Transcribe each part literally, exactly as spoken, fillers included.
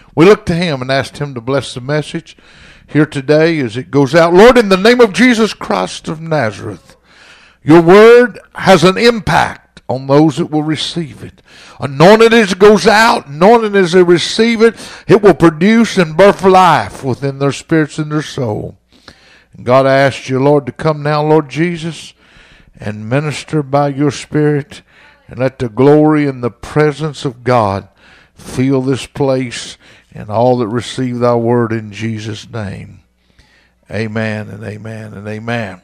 We look to him and ask him to bless the message here today as it goes out. Lord, in the name of Jesus Christ of Nazareth, your word has an impact on those that will receive it. Anointed as it goes out, anointed as they receive it, it will produce and birth life within their spirits and their soul. And God, I ask you, Lord, to come now, Lord Jesus, and minister by your Spirit, and let the glory and the presence of God fill this place and all that receive thy word in Jesus' name. Amen and amen and amen.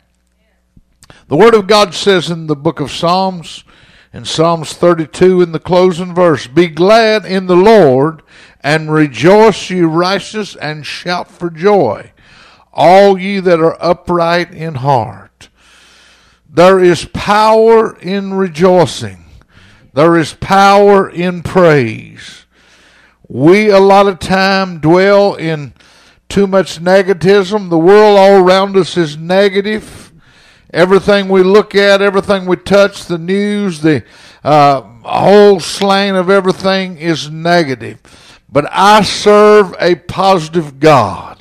The word of God says in the book of Psalms, in Psalms thirty-two in the closing verse, be glad in the Lord and rejoice, ye righteous, and shout for joy, all ye that are upright in heart. There is power in rejoicing. There is power in praise. We a lot of time dwell in too much negativism. The world all around us is negative. Everything we look at, everything we touch, the news, the uh, whole slang of everything is negative. But I serve a positive God.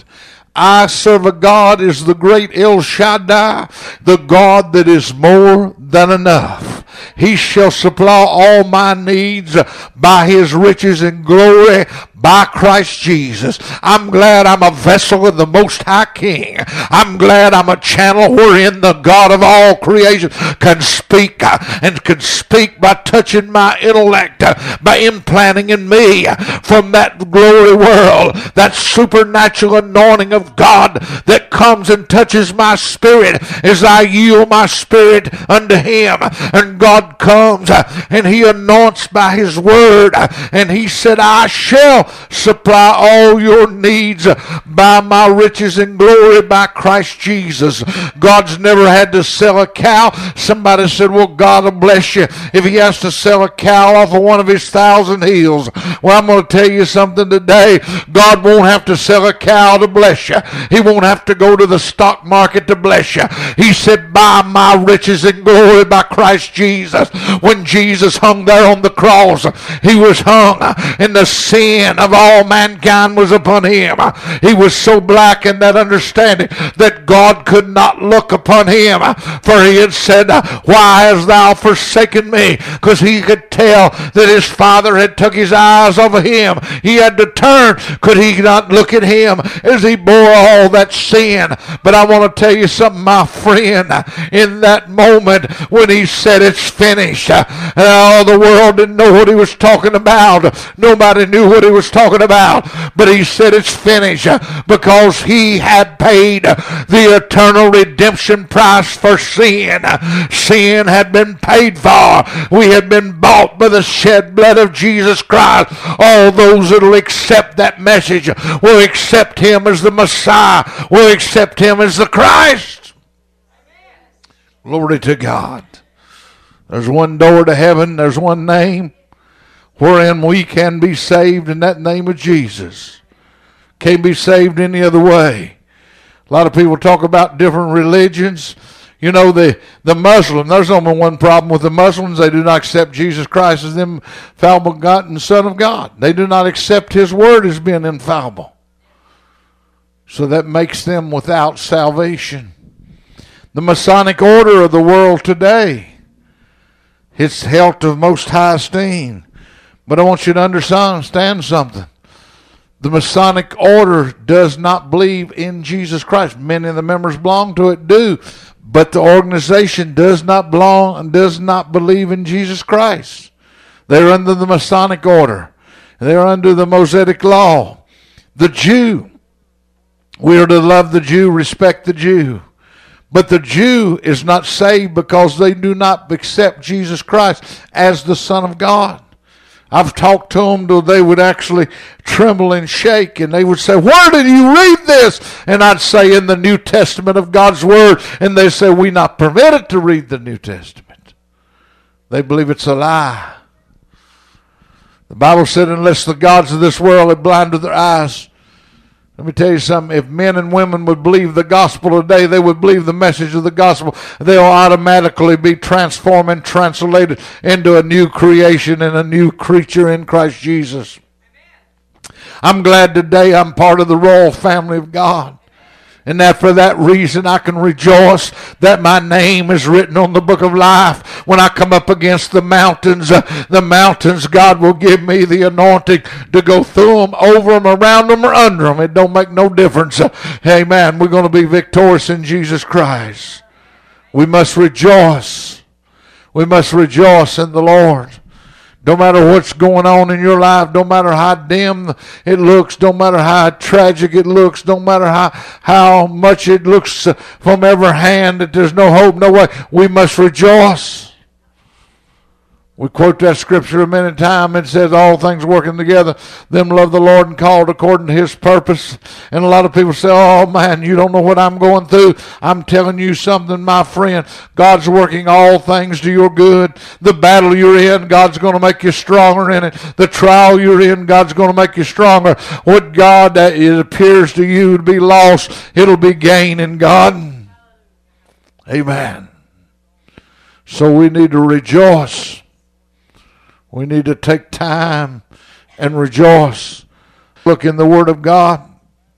I serve a God is the great El Shaddai, the God that is more than enough. He shall supply all my needs by his riches and glory by Christ Jesus. I'm glad I'm a vessel of the Most High King. I'm glad I'm a channel wherein the God of all creation can speak and can speak by touching my intellect, by implanting in me from that glory world, that supernatural anointing of God that comes and touches my spirit as I yield my spirit unto him. And God comes and he anoints by his word, and he said, I shall supply all your needs by my riches and glory by Christ Jesus. God's never had to sell a cow. Somebody said, well, God will bless you if he has to sell a cow off of one of his thousand hills. Well, I'm going to tell you something today. God won't have to sell a cow to bless you. He won't have to go to the stock market to bless you. He said, by my riches and glory by Christ Jesus. When Jesus hung there on the cross, he was hung, and the sin of all mankind was upon him. He was so black in that understanding that God could not look upon him, for he had said, why hast thou forsaken me? Because he could tell that his father had took his eyes off of him. He had to turn. Could he not look at him as he bore all that sin? But I want to tell you something, my friend. In that moment when he said it's finished, oh, the world didn't know what he was talking about. Nobody knew what he was talking about. But he said it's finished because he had paid the eternal redemption price for sin. Sin had been paid for. We had been bought by the shed blood of Jesus Christ. All those that will accept that message will accept him as the Messiah, will accept him as the Christ. Glory to God. There's one door to heaven. There's one name wherein we can be saved, in that name of Jesus. Can't be saved any other way. A lot of people talk about different religions. You know, the, the Muslim, there's only one problem with the Muslims. They do not accept Jesus Christ as the infallible begotten Son of God. They do not accept his word as being infallible. So that makes them without salvation. The Masonic order of the world today, it's held to most high esteem. But I want you to understand something. The Masonic order does not believe in Jesus Christ. Many of the members belong to it do. But the organization does not belong and does not believe in Jesus Christ. They're under the Masonic order. They're under the Mosaic law. The Jew, we are to love the Jew, respect the Jew. But the Jew is not saved because they do not accept Jesus Christ as the Son of God. I've talked to them till they would actually tremble and shake, and they would say, where did you read this? And I'd say, in the New Testament of God's Word. And they say, we're not permitted to read the New Testament. They believe it's a lie. The Bible said, unless the gods of this world have blinded their eyes. Let me tell you something. If men and women would believe the gospel today, they would believe the message of the gospel. They'll automatically be transformed and translated into a new creation and a new creature in Christ Jesus. I'm glad today I'm part of the royal family of God. And that for that reason I can rejoice that my name is written on the book of life. When I come up against the mountains, uh, the mountains, God will give me the anointing to go through them, over them, around them, or under them. It don't make no difference. Uh, amen. We're going to be victorious in Jesus Christ. We must rejoice. We must rejoice in the Lord. No matter what's going on in your life, no matter how dim it looks, no matter how tragic it looks, no matter how, how much it looks from every hand that there's no hope, no way, we must rejoice. We quote that scripture a many times. It says all things working together. Them love the Lord and called according to his purpose. And a lot of people say, oh man, you don't know what I'm going through. I'm telling you something, my friend. God's working all things to your good. The battle you're in, God's going to make you stronger in it. The trial you're in, God's going to make you stronger. What God that it appears to you to be lost, it'll be gain in God. Amen. So we need to rejoice. We need to take time and rejoice. Look in the Word of God.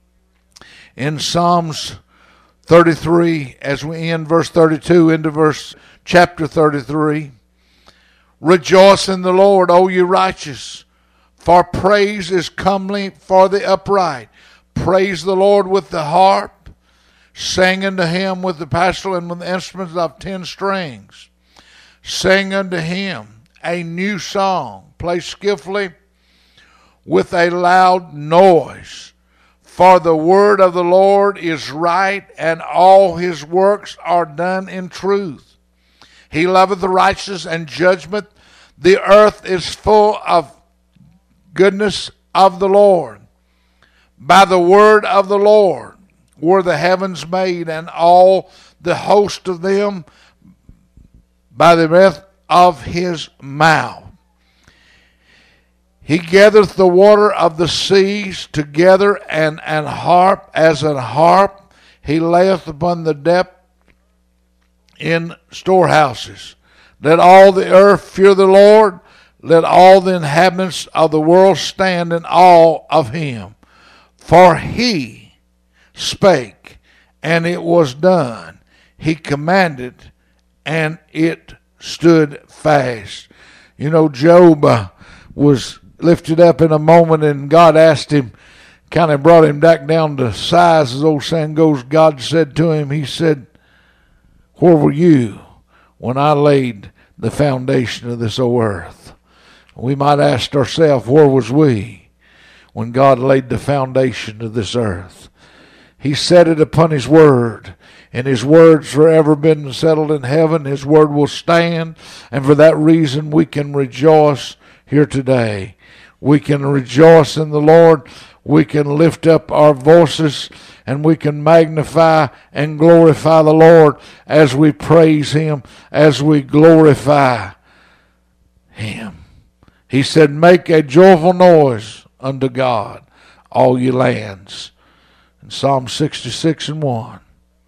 In Psalms thirty-three, as we end verse thirty-two into verse chapter thirty-three. Rejoice in the Lord, O ye righteous, for praise is comely for the upright. Praise the Lord with the harp. Sing unto him with the pastoral and with the instruments of ten strings. Sing unto him a new song, play skillfully with a loud noise. For the word of the Lord is right, and all his works are done in truth. He loveth the righteous and judgment. The earth is full of goodness of the Lord. By the word of the Lord were the heavens made, and all the host of them by the breath of his mouth. He gathereth the water of the seas together, and an harp as an harp. He layeth upon the depth in storehouses. Let all the earth fear the Lord. Let all the inhabitants of the world stand in awe of him. For he spake, and it was done. He commanded, and it stood fast. You know, Job uh, was lifted up in a moment, and God asked him, kind of brought him back down to size, as old saying goes. God said to him, he said, where were you when I laid the foundation of this old earth? We might ask ourselves, where was we when God laid the foundation of this earth? He set it upon his word, and his word's forever been settled in heaven. His word will stand, and for that reason we can rejoice here today. We can rejoice in the Lord. We can lift up our voices, and we can magnify and glorify the Lord as we praise him, as we glorify him. He said, make a joyful noise unto God, all ye lands. In Psalm sixty-six and one.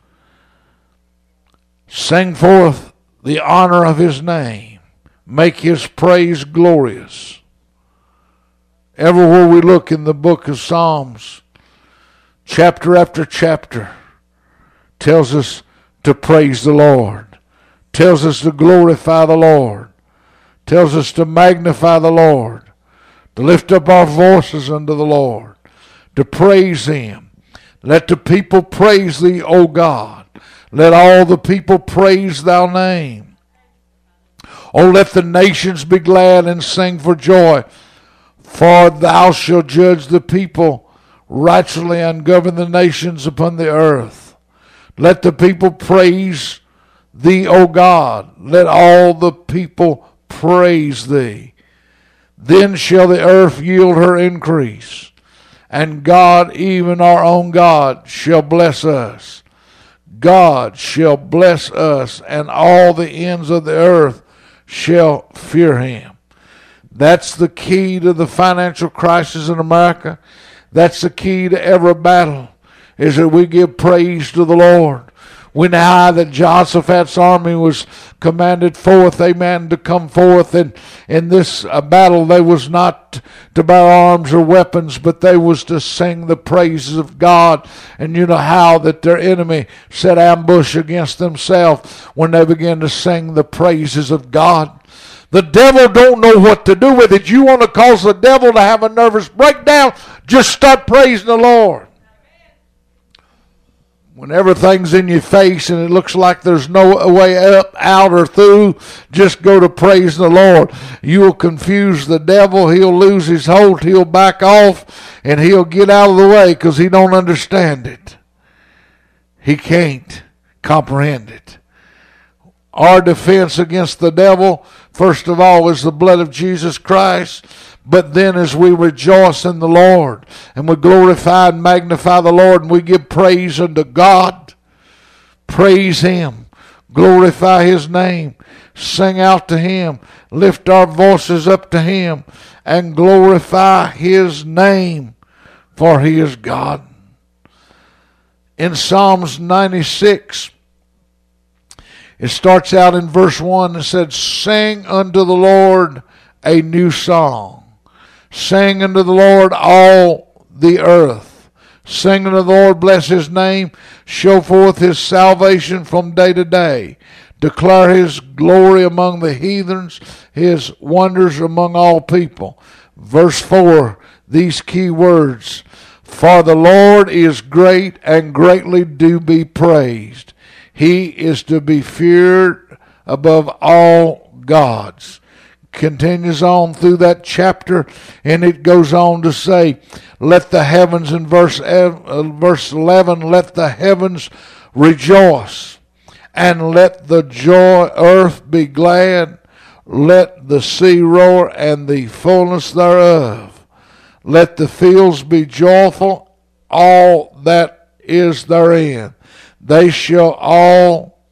Sing forth the honor of his name. Make his praise glorious. Everywhere we look in the book of Psalms, chapter after chapter, tells us to praise the Lord, tells us to glorify the Lord, tells us to magnify the Lord, to lift up our voices unto the Lord, to praise him. Let the people praise thee, O God. Let all the people praise thy name. O let the nations be glad and sing for joy, for thou shalt judge the people righteously and govern the nations upon the earth. Let the people praise thee, O God. Let all the people praise thee. Then shall the earth yield her increase, and God, even our own God, shall bless us. God shall bless us, and all the ends of the earth shall fear him. That's the key to the financial crisis in America. That's the key to every battle, is that we give praise to the Lord. We know how that Jehoshaphat's army was commanded forth, amen, to come forth. And in this uh, battle, they was not to bear arms or weapons, but they was to sing the praises of God. And you know how that their enemy set ambush against themselves when they began to sing the praises of God. The devil don't know what to do with it. You want to cause the devil to have a nervous breakdown, just start praising the Lord. When everything's in your face and it looks like there's no way up, out, or through, just go to praise the Lord. You will confuse the devil. He'll lose his hold. He'll back off, and he'll get out of the way because he don't understand it. He can't comprehend it. Our defense against the devil, first of all, is the blood of Jesus Christ. But then as we rejoice in the Lord and we glorify and magnify the Lord and we give praise unto God, praise Him, glorify His name, sing out to Him, lift our voices up to Him, and glorify His name, for He is God. In Psalms ninety-six, it starts out in verse one and said, sing unto the Lord a new song. Sing unto the Lord all the earth. Sing unto the Lord, bless His name. Show forth His salvation from day to day. Declare His glory among the heathens, His wonders among all people. Verse four, these key words. For the Lord is great and greatly to be praised. He is to be feared above all gods. Continues on through that chapter, and it goes on to say, let the heavens, in verse, uh, verse eleven, let the heavens rejoice, and let the joy earth be glad, let the sea roar and the fullness thereof, let the fields be joyful, all that is therein. They shall all,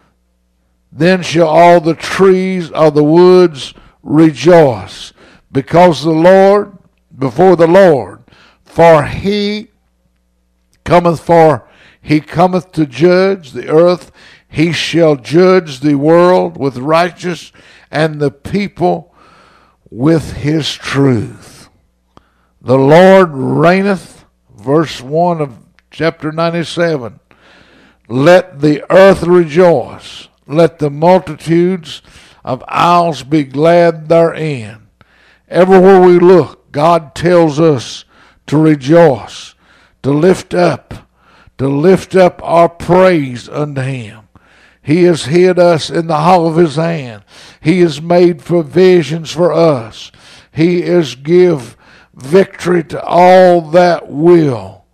then shall all the trees of the woods rejoice, because the Lord, before the Lord, for He cometh, for He cometh to judge the earth. He shall judge the world with righteousness, and the people with His truth. The Lord reigneth, verse one of chapter ninety-seven. Let the earth rejoice, let the multitudes of isles be glad therein. Everywhere we look, God tells us to rejoice, to lift up, to lift up our praise unto Him. He has hid us in the hollow of His hand. He has made provisions for us. He has give victory to all that will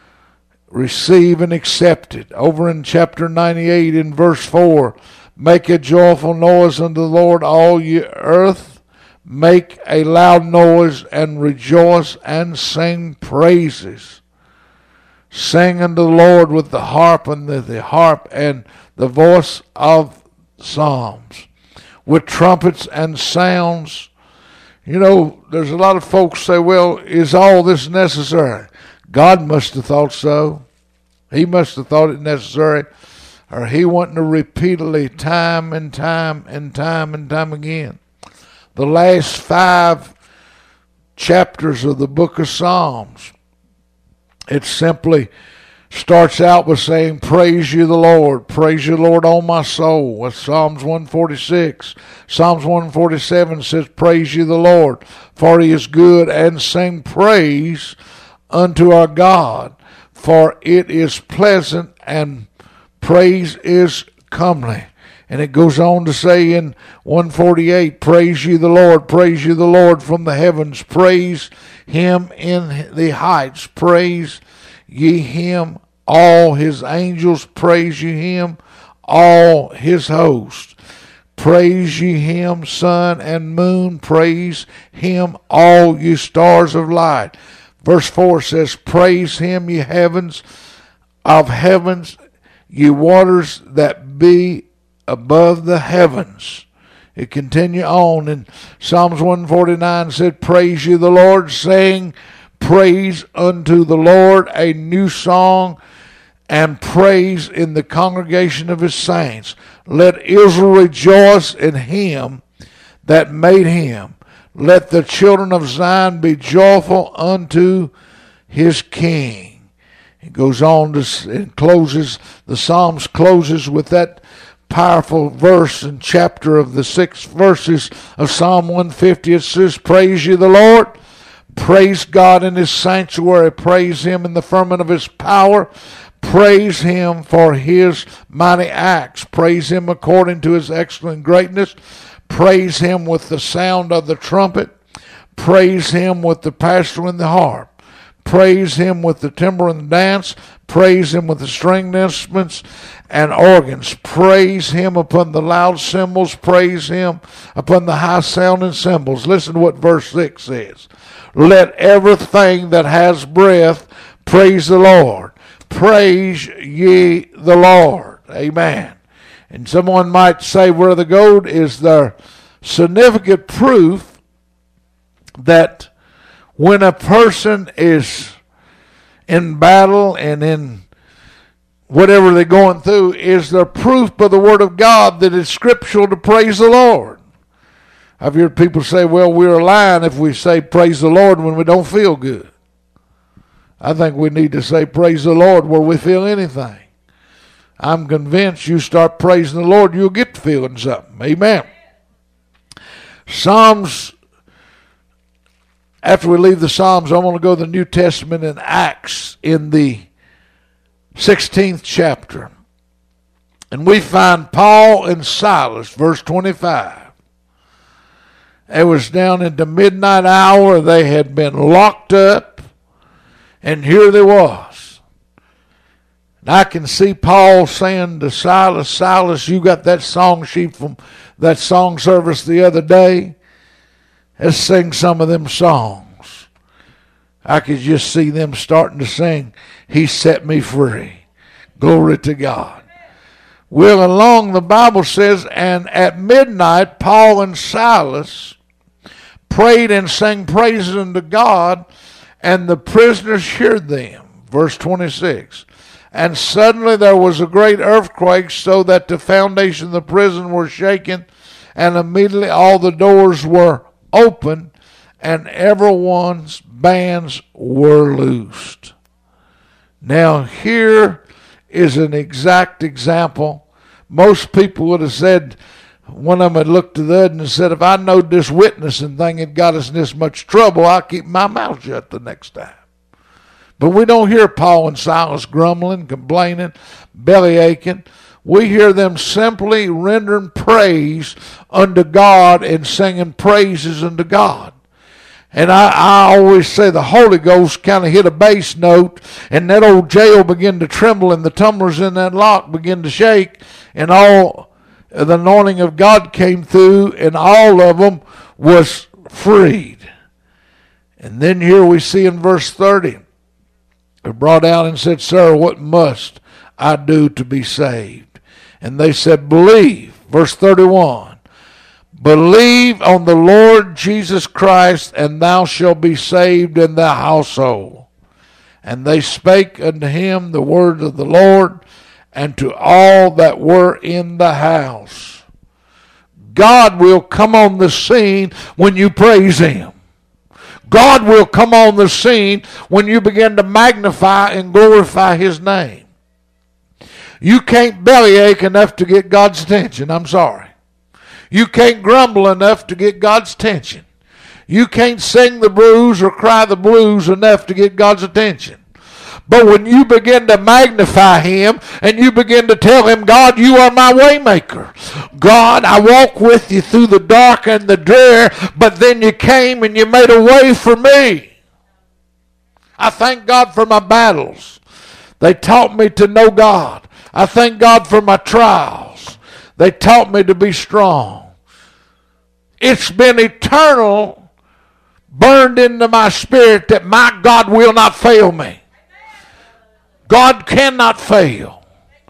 receive and accept it. Over in chapter ninety-eight in verse four, make a joyful noise unto the Lord, all ye earth. Make a loud noise and rejoice and sing praises. Sing unto the Lord with the harp and the, the harp and the voice of psalms, with trumpets and sounds. You know, there's a lot of folks say, well, is all this necessary? God must have thought so. He must have thought it necessary. Or He wanting to repeatedly, time and time and time and time again. The last five chapters of the book of Psalms, it simply starts out with saying, praise you the Lord, praise you Lord, O my soul. That's Psalms one forty-six. Psalms one forty-seven says, praise you the Lord, for He is good, and sing praise unto our God, for it is pleasant and praise is comely. And it goes on to say in one forty-eight, praise you the Lord, praise you the Lord from the heavens, praise Him in the heights, praise ye Him, all His angels, praise ye Him, all His host. Praise ye Him, sun and moon, praise Him, all you stars of light. Verse four says, praise Him, ye heavens of heavens, ye waters that be above the heavens. It continue on in Psalms one forty-nine said, praise you the Lord, saying, praise unto the Lord a new song, and praise in the congregation of his saints. Let Israel rejoice in him that made him. Let the children of Zion be joyful unto his King. It goes on to, it closes, the Psalms closes with that powerful verse and chapter of the six verses of Psalm one fifty. It says, praise ye the Lord. Praise God in his sanctuary. Praise him in the firmament of his power. Praise him for his mighty acts. Praise him according to his excellent greatness. Praise him with the sound of the trumpet. Praise him with the pastor and the harp. Praise him with the timbre and the dance. Praise him with the stringed instruments and organs. Praise him upon the loud cymbals. Praise him upon the high sounding cymbals. Listen to what verse six says. Let everything that has breath praise the Lord. Praise ye the Lord. Amen. And someone might say, Brother Gold, is there significant proof that when a person is in battle and in whatever they're going through, is there proof by the Word of God that it's scriptural to praise the Lord? I've heard people say, well, we're lying if we say praise the Lord when we don't feel good. I think we need to say praise the Lord where we feel anything. I'm convinced you start praising the Lord, you'll get to feeling something. Amen. Psalms, after we leave the Psalms, I want to go to the New Testament in Acts in the sixteenth chapter. And we find Paul and Silas, verse twenty-five. It was down in the midnight hour. They had been locked up. And here they was. And I can see Paul saying to Silas, Silas, you got that song sheet from that song service the other day. Let's sing some of them songs. I could just see them starting to sing, He Set Me Free. Glory to God. Well, along the Bible says, and at midnight, Paul and Silas prayed and sang praises unto God, and the prisoners heard them. Verse twenty-six. And suddenly there was a great earthquake, so that the foundation of the prison were shaken, and immediately all the doors were opened, and everyone's bands were loosed. Now here is an exact example. Most people would have said, one of them had looked to the other and said, if I knowed this witnessing thing had got us in this much trouble, I'll keep my mouth shut the next time. But we don't hear Paul and Silas grumbling, complaining, belly aching. We hear them simply rendering praise unto God and singing praises unto God. And I, I always say the Holy Ghost kind of hit a bass note, and that old jail began to tremble, and the tumblers in that lock began to shake, and all the anointing of God came through, and all of them was freed. And then here we see in verse thirty, they brought out and said, Sir, what must I do to be saved? And they said, believe. Verse thirty-one, believe on the Lord Jesus Christ, and thou shalt be saved in thy household. And they spake unto him the word of the Lord, and to all that were in the house. God will come on the scene when you praise him. God will come on the scene when you begin to magnify and glorify his name. You can't bellyache enough to get God's attention. I'm sorry. You can't grumble enough to get God's attention. You can't sing the blues or cry the blues enough to get God's attention. But when you begin to magnify him and you begin to tell him, God, you are my waymaker. God, I walk with you through the dark and the drear, but then you came and you made a way for me. I thank God for my battles. They taught me to know God. I thank God for my trials. They taught me to be strong. It's been eternal, burned into my spirit that my God will not fail me. God cannot fail.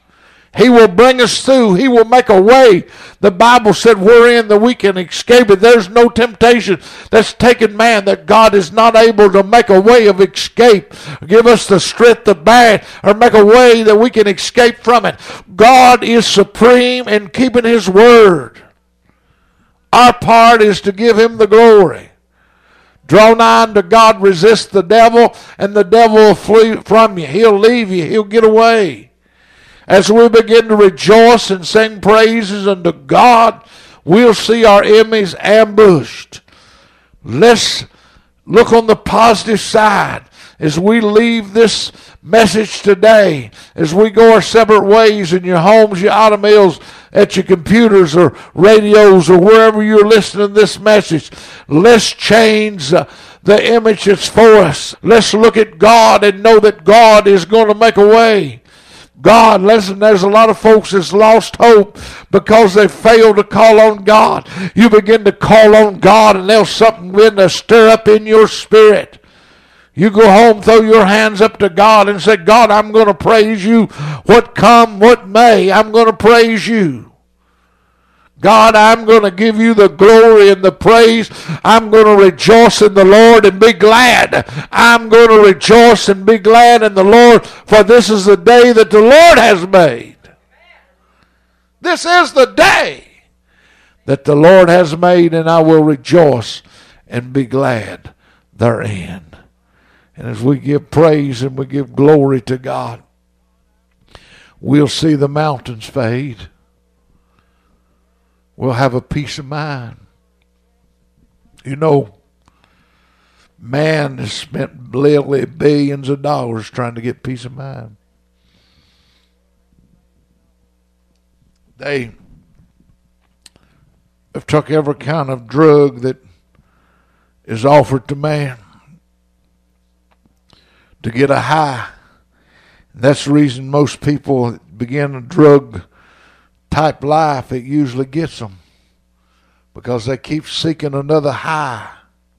He will bring us through. He will make a way. The Bible said wherein that we can escape it. There's no temptation that's taken man that God is not able to make a way of escape. Give us the strength to bear it, or make a way that we can escape from it. God is supreme in keeping his word. Our part is to give him the glory. Draw nigh unto God, resist the devil, and the devil will flee from you. He'll leave you. He'll get away. As we begin to rejoice and sing praises unto God, we'll see our enemies ambushed. Let's look on the positive side as we leave this message today, as we go our separate ways in your homes, your automobiles, at your computers or radios or wherever you're listening to this message. Let's change uh, the image that's for us. Let's look at God and know that God is going to make a way. God, listen, there's a lot of folks that's lost hope because they failed to call on God. You begin to call on God and there's something begin to stir up in your spirit. You go home, throw your hands up to God and say, God, I'm going to praise you. What come, what may, I'm going to praise you. God, I'm going to give you the glory and the praise. I'm going to rejoice in the Lord and be glad. I'm going to rejoice and be glad in the Lord, for this is the day that the Lord has made. This is the day that the Lord has made, and I will rejoice and be glad therein. And as we give praise and we give glory to God, we'll see the mountains fade. We'll have a peace of mind. You know, man has spent literally billions of dollars trying to get peace of mind. They have took every kind of drug that is offered to man to get a high. And that's the reason most people begin a drug type life, it usually gets them, because they keep seeking another high.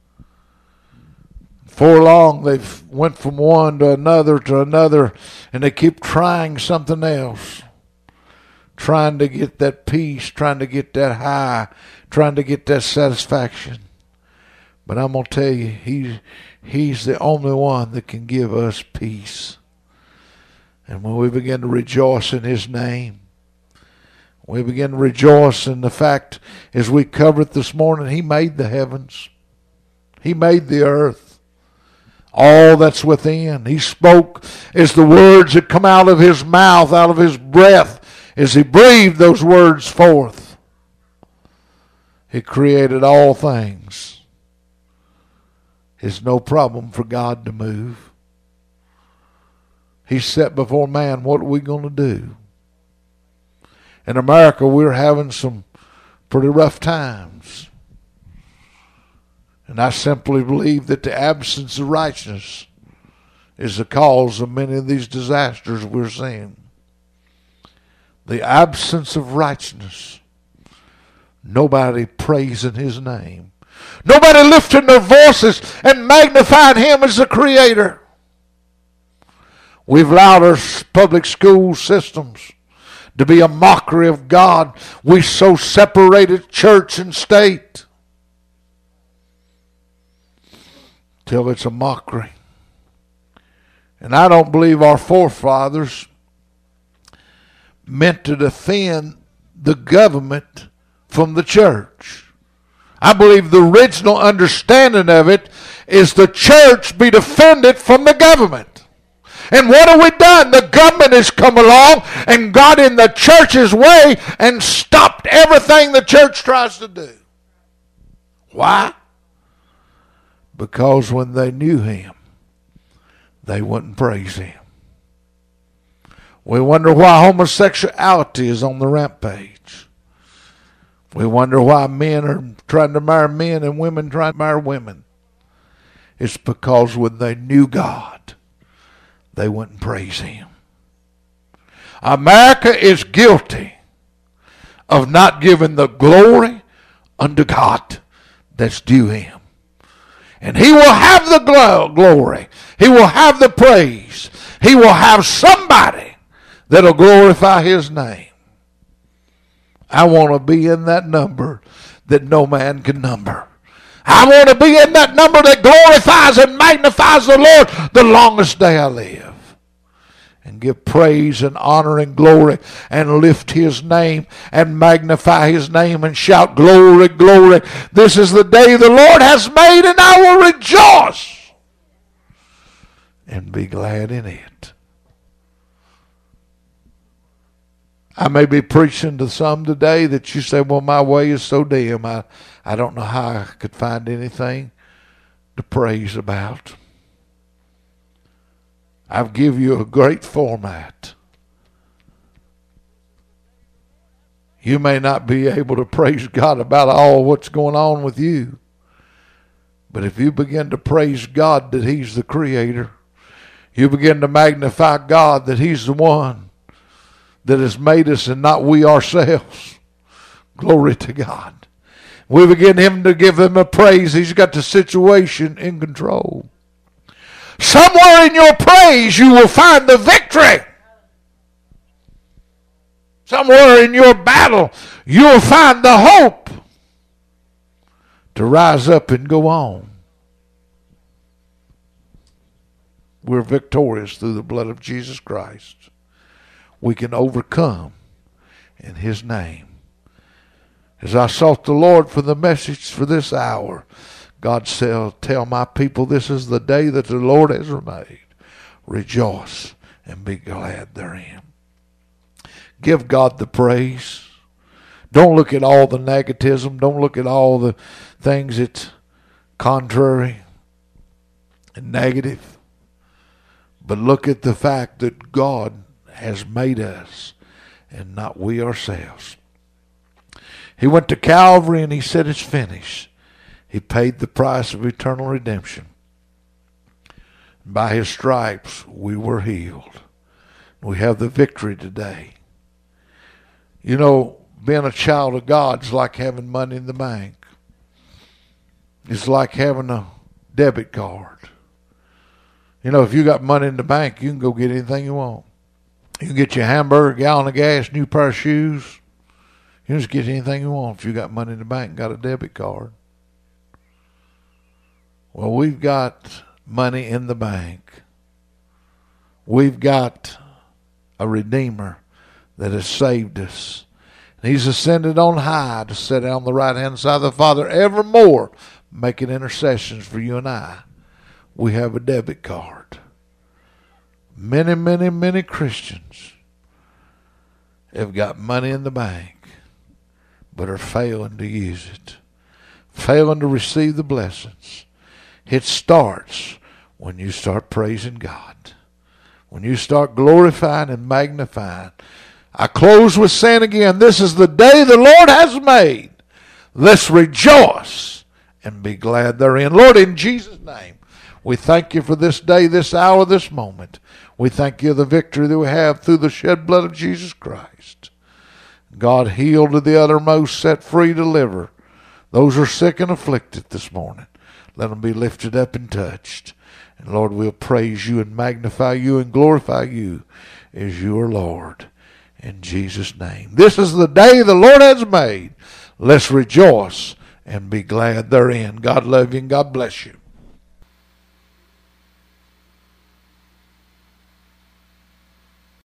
For long they've went from one to another to another, and they keep trying something else, trying to get that peace, trying to get that high, trying to get that satisfaction. But I'm going to tell you, he's, he's the only one that can give us peace. And when we begin to rejoice in his name, we begin to rejoice in the fact, as we covered this morning, he made the heavens. He made the earth. All that's within. He spoke as the words that come out of his mouth, out of his breath, as he breathed those words forth. He created all things. It's no problem for God to move. He set before man, what are we going to do? In America, we're having some pretty rough times. And I simply believe that the absence of righteousness is the cause of many of these disasters we're seeing. The absence of righteousness. Nobody praising his name. Nobody lifting their voices and magnifying him as the creator. We've allowed our public school systems to be a mockery of God. We so separated church and state till it's a mockery. And I don't believe our forefathers meant to defend the government from the church. I believe the original understanding of it is the church be defended from the government. And what have we done? The government has come along and got in the church's way and stopped everything the church tries to do. Why? Because when they knew him, they wouldn't praise him. We wonder why homosexuality is on the rampage. We wonder why men are trying to marry men and women trying to marry women. It's because when they knew God, they wouldn't praise him. America is guilty of not giving the glory unto God that's due him. And he will have the glory. He will have the praise. He will have somebody that'll glorify His name. I want to be in that number that no man can number. I want to be in that number that glorifies and magnifies the Lord the longest day I live. And give praise and honor and glory and lift His name and magnify His name and shout glory, glory. This is the day the Lord has made, and I will rejoice and be glad in it. I may be preaching to some today that you say, well, my way is so dim, I, I don't know how I could find anything to praise about. I've given you a great format. You may not be able to praise God about all what's going on with you, but if you begin to praise God that He's the Creator, you begin to magnify God that He's the one that has made us and not we ourselves. Glory to God. We begin Him to give Him a praise. He's got the situation in control. Somewhere in your praise you will find the victory. Somewhere in your battle you will find the hope to rise up and go on. We're victorious through the blood of Jesus Christ. We can overcome in His name. As I sought the Lord for the message for this hour, God said, tell my people this is the day that the Lord has made. Rejoice and be glad therein. Give God the praise. Don't look at all the negativism. Don't look at all the things that's contrary and negative. But look at the fact that God has made us and not we ourselves. He went to Calvary and He said it's finished. He paid the price of eternal redemption. By His stripes we were healed. We have the victory today. You know, being a child of God is like having money in the bank. It's like having a debit card. You know, if you got money in the bank, you can go get anything you want. You can get your hamburger, a gallon of gas, new pair of shoes. You can just get anything you want if you got money in the bank and got a debit card. Well, we've got money in the bank. We've got a Redeemer that has saved us. And He's ascended on high to sit on the right-hand side of the Father, evermore making intercessions for you and I. We have a debit card. Many, many, many Christians have got money in the bank, but are failing to use it, failing to receive the blessings. It starts when you start praising God, when you start glorifying and magnifying. I close with saying again, this is the day the Lord has made. Let's rejoice and be glad therein. Lord, in Jesus' name, we thank You for this day, this hour, this moment. We thank You for the victory that we have through the shed blood of Jesus Christ. God, heal to the uttermost, set free, deliver. Those who are sick and afflicted this morning, let them be lifted up and touched. And Lord, we'll praise You and magnify You and glorify You as You are Lord. In Jesus' name. This is the day the Lord has made. Let's rejoice and be glad therein. God love you and God bless you.